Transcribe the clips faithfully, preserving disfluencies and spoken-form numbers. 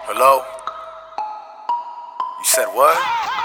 Hello? You said what?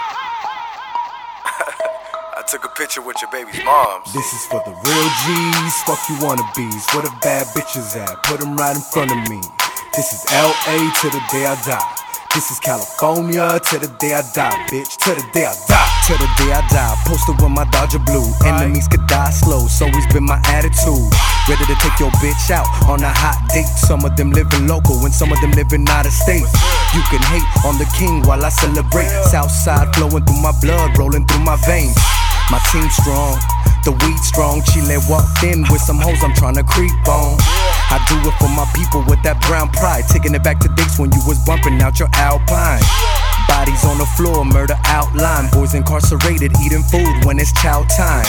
I took a picture with your baby's moms. This is for the real G's, fuck you wannabes. Where the bad bitches at? Put them right in front of me. This is L A to the day I die. This is California to the day I die, bitch. To the day I die. To the day I die. Posted with my Dodger blue. Enemies could die slow. It's always been my attitude. Ready to take your bitch out on a hot date. Some of them living local and some of them living out of state. You can hate on the king while I celebrate. Southside flowing through my blood, rolling through my veins. My team strong, the weed strong. Chile walked in with some hoes I'm tryna creep on. I do it for my people with that brown pride. Taking it back to days when you was bumping out your Alpine. Bodies on the floor, murder outline. Boys incarcerated, eating food when it's chow time.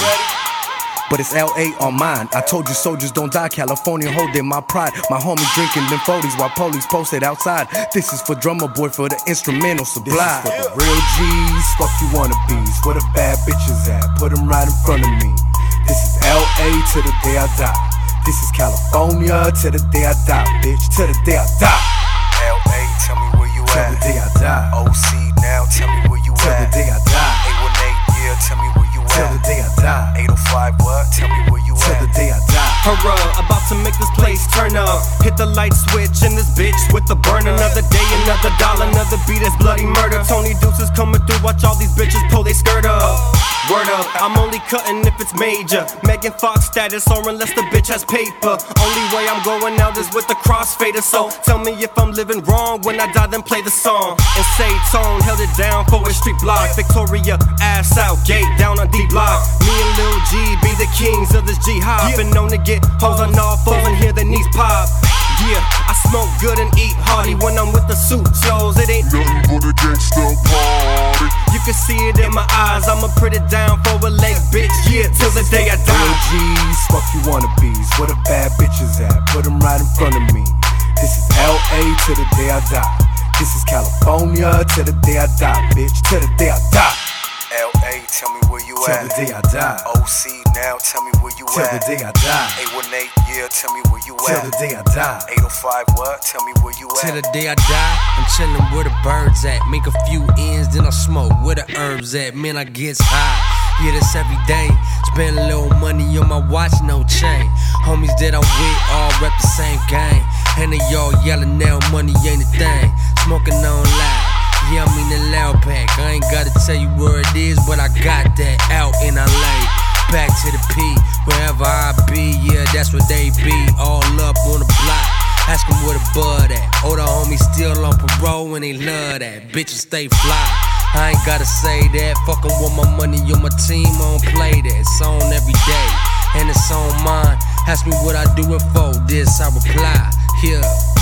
But it's L A on mine. I told you soldiers don't die. California holding my pride. My homies drinking them forties while police posted outside. This is for Drummer Boy for the instrumental supply. This is for the real G's, fuck you wannabes. Where the bad bitches at? Put them right in front of me. This is L A to the day I die. This is California to the day I die, bitch. To the day I die. L A, tell me where you Till at. the day I die. O C now, tell me where you Till the at. day I die. eight one eight, yeah, tell me where you Till the at. day I die. eight oh five, what? Tell me where you Till at. the day I die. Hurrah, about to make this place turn up. Hit the light switch in this bitch with the burn. Another day, another dollar, another beat is bloody murder. Tony Deuces coming through, watch all these bitches pull they skirt up. Word up, I'm only cutting if it's major. Megan Fox status or unless the bitch has paper. Only way I'm going out is with the crossfader. So tell me if I'm living wrong. When I die, then play the song. And say tone, held it down for a street block. Victoria, ass out, gate down on D block. Me and Lil G be the kings of this G-hop. Been known to get hoes on all fours and hear their knees pop. Yeah, I smoke good and eat hearty when I'm with the suit shows. It ain't nothing but a gangsta party. You can see it in my eyes. I'ma put it down for a leg, bitch. Yeah, till the day I die. Real G's, fuck you wannabes. Where the bad bitches at? Put them right in front of me. This is L A to the day I die. This is California to the day I die, bitch. To the day I die. L A, tell me where you Till at. the day I die. O C now, tell me where you Till the at. day I die. eight one eight, yeah, tell me where you Till at. the day I die. eight oh five, what? Tell me where you Till at. the day I die, I'm chillin' where the birds at. Make a few ends, then I smoke where the herbs at. Man, I gets high. Yeah, that's every day. Spend a little money on my watch, no chain. Homies that I'm with all rep the same gang. And they all yelling now, money ain't a thing. Smoking on loud. Yeah, I mean the loud pack. I ain't gotta tell you where it is, but I got that out in L A. Back to the P, wherever I be, yeah, that's where they be. All up on the block, ask them where the bud at. Older homies still on parole and they love that. Bitches stay fly, I ain't gotta say that. Fuck 'em with my money on my team, I don't play that. It's on every day, and it's on mine. Ask me what I do it for, this I reply, yeah.